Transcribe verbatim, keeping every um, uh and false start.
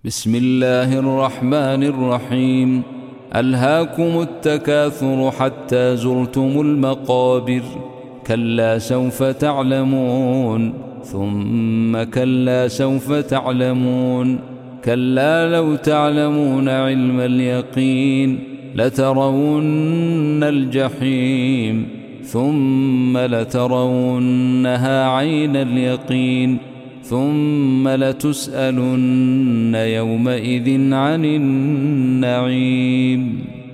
بسم الله الرحمن الرحيم. ألهاكم التكاثر حتى زرتم المقابر، كلا سوف تعلمون ثم كلا سوف تعلمون، كلا لو تعلمون علم اليقين لترون الجحيم ثم لترونها عين اليقين ثم لتسألن يومئذ عن النعيم.